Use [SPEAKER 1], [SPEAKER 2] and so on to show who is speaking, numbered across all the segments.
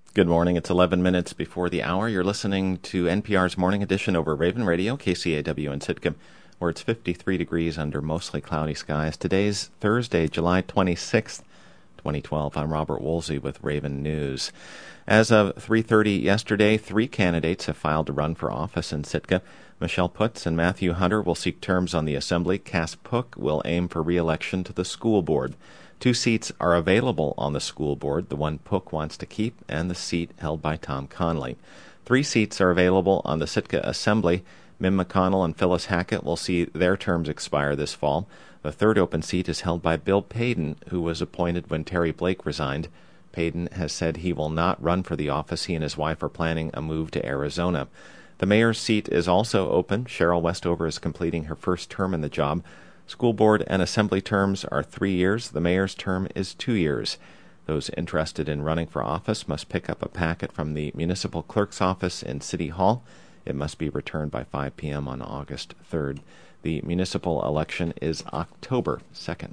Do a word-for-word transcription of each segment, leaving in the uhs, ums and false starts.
[SPEAKER 1] Good morning. It's eleven minutes before the hour. You're listening to N P R's Morning Edition over Raven Radio, K C A W in Sitka, where it's fifty-three degrees under mostly cloudy skies. Today's Thursday, July twenty-sixth, twenty twelve. I'm Robert Woolsey with Raven News. As of three thirty yesterday, three candidates have filed to run for office in Sitka. Michelle Putz and Matthew Hunter will seek terms on the Assembly. Cass Pook will aim for re-election to the school board. Two seats are available on the school board, the one Pook wants to keep and the seat held by Tom Conley. Three seats are available on the Sitka Assembly. Mim McConnell and Phyllis Hackett will see their terms expire this fall. The third open seat is held by Bill Payden, who was appointed when Terry Blake resigned. Payden has said he will not run for the office. He and his wife are planning a move to Arizona. The mayor's seat is also open. Cheryl Westover is completing her first term in the job. School board and assembly terms are three years. The mayor's term is two years. Those interested in running for office must pick up a packet from the municipal clerk's office in City Hall. It must be returned by five p.m. on August third. The municipal election is October second.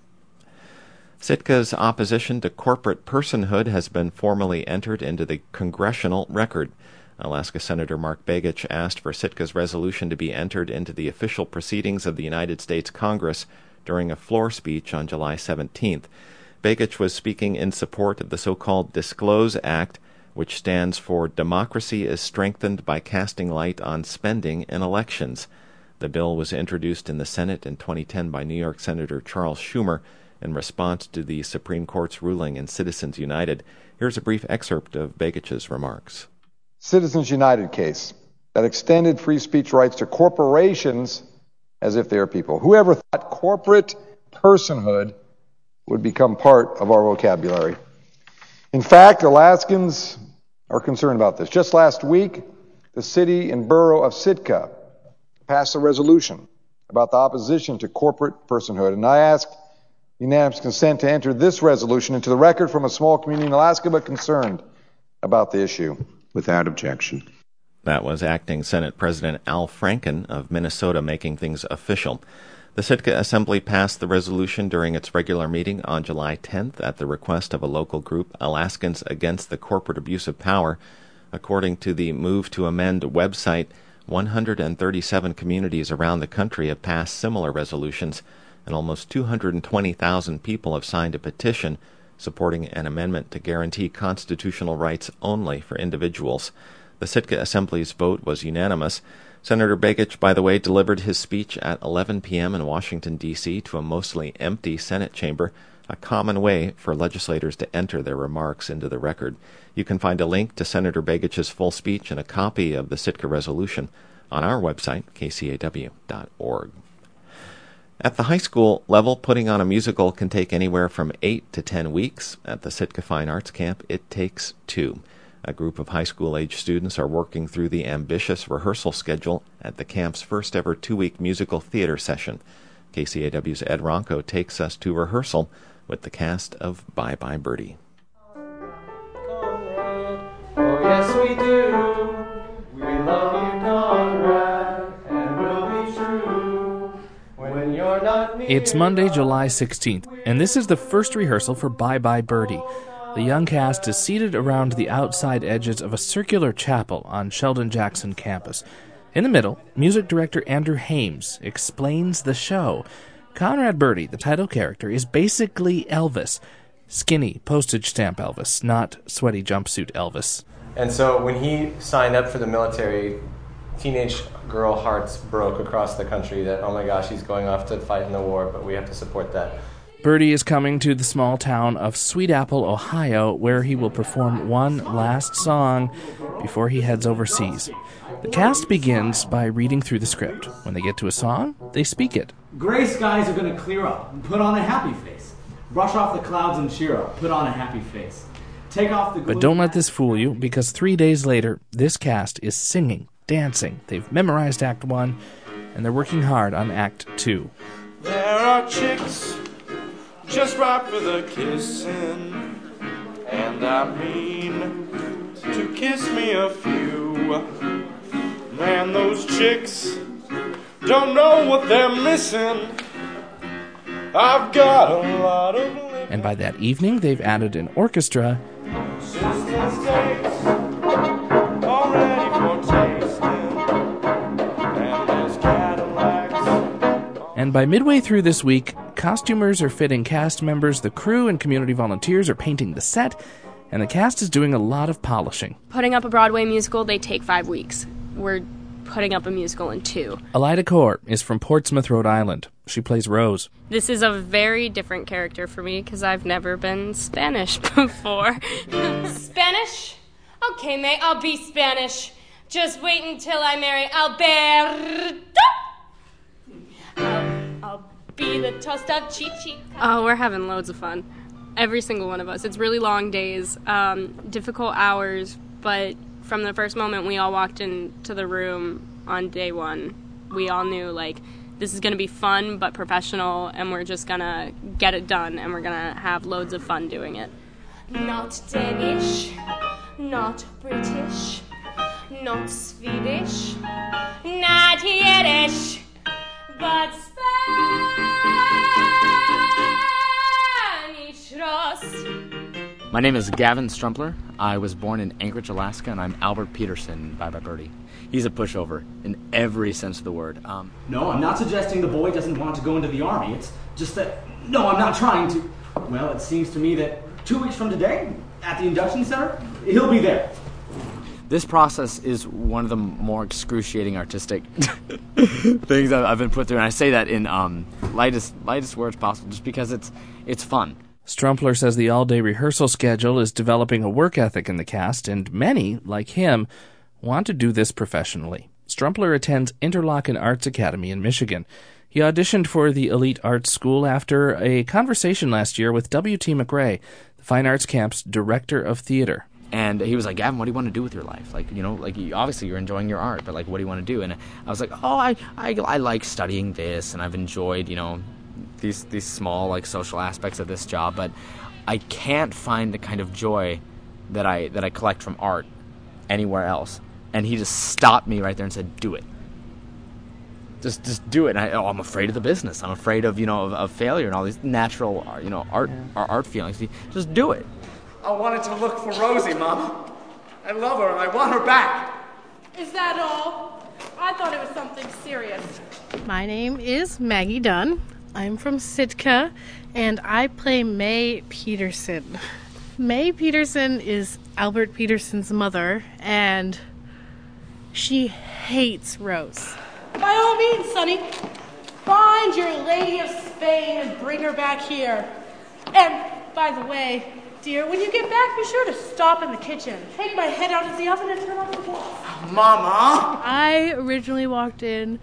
[SPEAKER 1] Sitka's opposition to corporate personhood has been formally entered into the congressional record. Alaska Senator Mark Begich asked for Sitka's resolution to be entered into the official proceedings of the United States Congress during a floor speech on July seventeenth. Begich was speaking in support of the so-called Disclose Act, which stands for Democracy is Strengthened by Casting Light on Spending in Elections. The bill was introduced in the Senate in twenty ten by New York Senator Charles Schumer in response to the Supreme Court's ruling in Citizens United. Here's a brief excerpt of Begich's remarks.
[SPEAKER 2] Citizens United case that extended free speech rights to corporations as if they are people. Whoever thought corporate personhood would become part of our vocabulary? In fact, Alaskans are concerned about this. Just last week, the city and borough of Sitka passed a resolution about the opposition to corporate personhood, and I ask unanimous consent to enter this resolution into the record from a small community in Alaska but concerned about the issue.
[SPEAKER 3] Without objection.
[SPEAKER 1] That was Acting Senate President Al Franken of Minnesota making things official. The Sitka Assembly passed the resolution during its regular meeting on July tenth at the request of a local group, Alaskans Against the Corporate Abuse of Power. According to the Move to Amend website, one hundred thirty-seven communities around the country have passed similar resolutions, and almost two hundred twenty thousand people have signed a petition supporting an amendment to guarantee constitutional rights only for individuals. The Sitka Assembly's vote was unanimous. Senator Begich, by the way, delivered his speech at eleven p.m. in Washington, D C to a mostly empty Senate chamber, a common way for legislators to enter their remarks into the record. You can find a link to Senator Begich's full speech and a copy of the Sitka resolution on our website, k c a w dot org. At the high school level, putting on a musical can take anywhere from eight to ten weeks. At the Sitka Fine Arts Camp, it takes two. A group of high school-age students are working through the ambitious rehearsal schedule at the camp's first-ever two-week musical theater session. K C A W's Ed Ronco takes us to rehearsal with the cast of Bye Bye Birdie.
[SPEAKER 4] Conrad, oh yes we do. We love you, Conrad, and we'll be true when you're not near.
[SPEAKER 5] It's Monday, July sixteenth, and this is the first rehearsal for Bye Bye Birdie. The young cast is seated around the outside edges of a circular chapel on Sheldon Jackson campus. In the middle, music director Andrew Hames explains the show. Conrad Birdie, the title character, is basically Elvis. Skinny postage stamp Elvis, not sweaty jumpsuit Elvis.
[SPEAKER 6] And so when he signed up for the military, teenage girl hearts broke across the country that, oh my gosh, he's going off to fight in the war, but we have to support that.
[SPEAKER 5] Birdie is coming to the small town of Sweet Apple, Ohio, where he will perform one last song before he heads overseas. The cast begins by reading through the script. When they get to a song, they speak it.
[SPEAKER 7] Gray skies are going to clear up and put on a happy face. Brush off the clouds and cheer up. Put on a happy face. Take off the...
[SPEAKER 5] But don't let this fool you, because three days later, this cast is singing, dancing. They've memorized Act One, and they're working hard on Act Two.
[SPEAKER 4] There are chicks just right for the kissing, and I mean to kiss me a few. Man, those chicks don't know what they're missing. I've got a lot of living.
[SPEAKER 5] And by that evening, they've added an orchestra.
[SPEAKER 4] Sisters,
[SPEAKER 5] And by midway through this week, costumers are fitting cast members, the crew and community volunteers are painting the set, and the cast is doing a lot of polishing.
[SPEAKER 3] Putting up a Broadway musical, they take five weeks. We're putting up a musical in two.
[SPEAKER 5] Elida Kaur is from Portsmouth, Rhode Island. She plays Rose.
[SPEAKER 3] This is a very different character for me because I've never been Spanish before.
[SPEAKER 8] Spanish? Okay, mate, I'll be Spanish. Just wait until I marry Alberto. I'll, I'll be the toast of Chi-Chi.
[SPEAKER 3] Oh, we're having loads of fun. Every single one of us. It's really long days, um, difficult hours, but from the first moment we all walked into the room on day one, we all knew, like, this is going to be fun but professional, and we're just going to get it done, and we're going to have loads of fun doing it.
[SPEAKER 8] Not Danish, not British, not Swedish, not Yiddish, but Spanish.
[SPEAKER 9] My name is Gavin Strumpler. I was born in Anchorage, Alaska, and I'm Albert Peterson, Bye Bye Birdie. He's a pushover in every sense of the word. Um,
[SPEAKER 7] No, I'm not suggesting the boy doesn't want to go into the Army. It's just that, no, I'm not trying to. Well, it seems to me that two weeks from today, at the induction center, he'll be there.
[SPEAKER 9] This process is one of the more excruciating artistic things I've, I've been put through, and I say that in um, lightest lightest words possible, just because it's it's fun.
[SPEAKER 5] Strumpler says the all-day rehearsal schedule is developing a work ethic in the cast, and many, like him, want to do this professionally. Strumpler attends Interlochen Arts Academy in Michigan. He auditioned for the elite arts school after a conversation last year with W T McRae, the Fine Arts Camp's director of theater.
[SPEAKER 9] And he was like, Gavin, what do you want to do with your life? Like, you know, like you, obviously you're enjoying your art, but like, what do you want to do? And I was like, oh, I, I, I like studying this, and I've enjoyed, you know, these these small like social aspects of this job, but I can't find the kind of joy that I that I collect from art anywhere else. And he just stopped me right there and said, do it. Just just do it. And I, oh, I'm afraid of the business. I'm afraid of, you know, of, of failure and all these natural, you know, art yeah. art feelings. Just do it.
[SPEAKER 10] I wanted to look for Rosie, Mom. I love her and I want her back.
[SPEAKER 8] Is that all? I thought it was something serious.
[SPEAKER 11] My name is Maggie Dunn. I'm from Sitka, and I play May Peterson. May Peterson is Albert Peterson's mother, and she hates Rose.
[SPEAKER 8] By all means, Sonny, find your Lady of Spain and bring her back here. And, by the way, dear, when you get back, be sure to stop in the kitchen. Take my head out of the oven and turn on the gas.
[SPEAKER 10] Mama!
[SPEAKER 11] I originally walked in,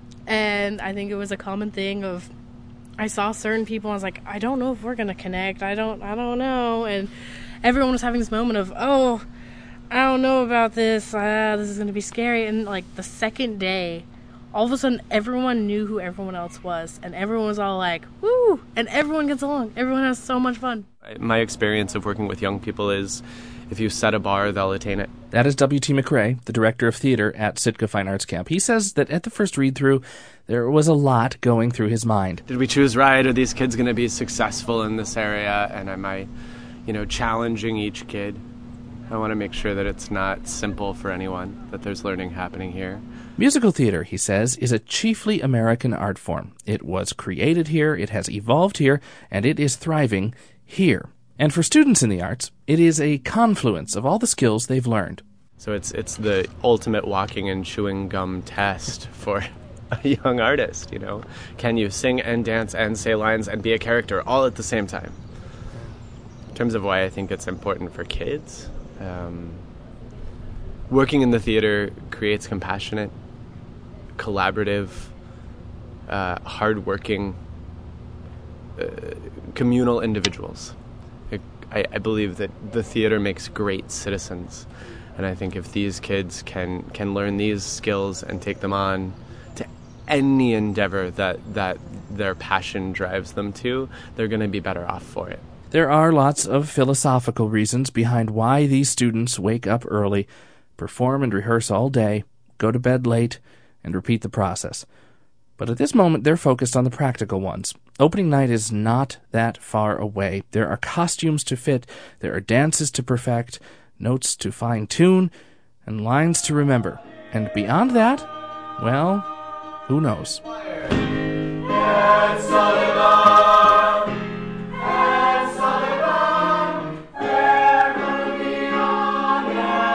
[SPEAKER 11] and I think it was a common thing of I saw certain people and I was like, I don't know if we're going to connect. I don't I don't know. And everyone was having this moment of, oh, I don't know about this. Uh, this is going to be scary. And, like, the second day, all of a sudden, everyone knew who everyone else was. And everyone was all like, woo! And everyone gets along. Everyone has so much fun.
[SPEAKER 12] My experience of working with young people is if you set a bar, they'll attain it.
[SPEAKER 5] That is W T McRae, the director of theater at Sitka Fine Arts Camp. He says that at the first read-through, there was a lot going through his mind.
[SPEAKER 12] Did we choose right? Are these kids going to be successful in this area? And am I, you know, challenging each kid? I want to make sure that it's not simple for anyone, that there's learning happening here.
[SPEAKER 5] Musical theater, he says, is a chiefly American art form. It was created here, it has evolved here, and it is thriving here. And for students in the arts, it is a confluence of all the skills they've learned.
[SPEAKER 12] So it's it's the ultimate walking and chewing gum test for a young artist, you know. Can you sing and dance and say lines and be a character all at the same time? In terms of why I think it's important for kids, um, working in the theater creates compassionate, collaborative, uh, hardworking, uh, communal individuals. I, I believe that the theater makes great citizens, and I think if these kids can can learn these skills and take them on to any endeavor that that their passion drives them to, they're going to be better off for it.
[SPEAKER 5] There are lots of philosophical reasons behind why these students wake up early, perform and rehearse all day, go to bed late, and repeat the process. But at this moment, they're focused on the practical ones. Opening night is not that far away. There are costumes to fit, there are dances to perfect, notes to fine-tune, and lines to remember. And beyond that, well, who knows?
[SPEAKER 10] Yeah.
[SPEAKER 4] Ed Sullivan, Ed Sullivan, they're gonna be on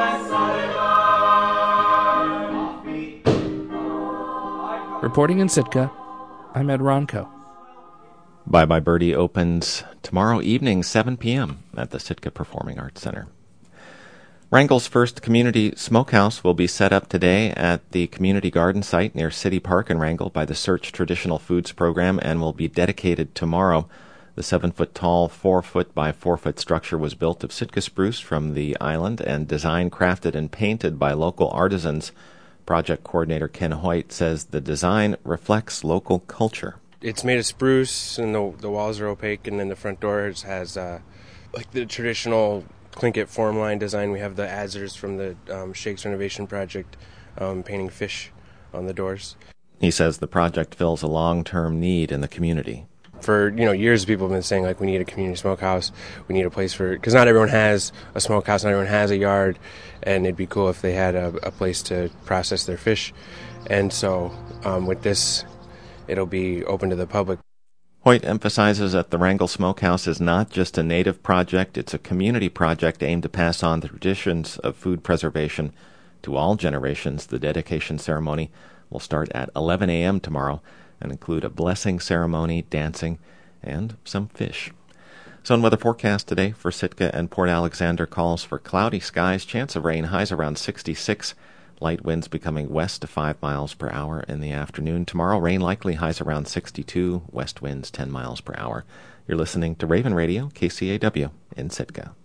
[SPEAKER 4] Ed Sullivan.
[SPEAKER 5] Reporting in Sitka, I'm Ed Ronco.
[SPEAKER 1] Bye Bye Birdie opens tomorrow evening, seven p.m. at the Sitka Performing Arts Center. Wrangell's first community smokehouse will be set up today at the community garden site near City Park in Wrangell by the Search Traditional Foods program and will be dedicated tomorrow. The seven-foot-tall, four-foot by four-foot structure was built of Sitka spruce from the island and designed, crafted, and painted by local artisans. Project coordinator Ken Hoyt says the design reflects local culture.
[SPEAKER 13] It's made of spruce, and the the walls are opaque, and then the front door has uh, like the traditional Tlingit form line design. We have the Azers from the um, Shakes Renovation Project um, painting fish on the doors.
[SPEAKER 1] He says the project fills a long-term need in the community.
[SPEAKER 13] For you know years, people have been saying like we need a community smokehouse, we need a place for because not everyone has a smokehouse, not everyone has a yard, and it'd be cool if they had a, a place to process their fish. And so um, with this, it'll be open to the public.
[SPEAKER 1] Hoyt emphasizes that the Wrangell Smokehouse is not just a native project, it's a community project aimed to pass on the traditions of food preservation to all generations. The dedication ceremony will start at eleven a.m. tomorrow and include a blessing ceremony, dancing, and some fish. Sun weather forecast today for Sitka and Port Alexander calls for cloudy skies, chance of rain, highs around sixty-six. Light winds becoming west to five miles per hour in the afternoon. Tomorrow, rain likely, highs around sixty-two, west winds ten miles per hour. You're listening to Raven Radio, K C A W in Sitka.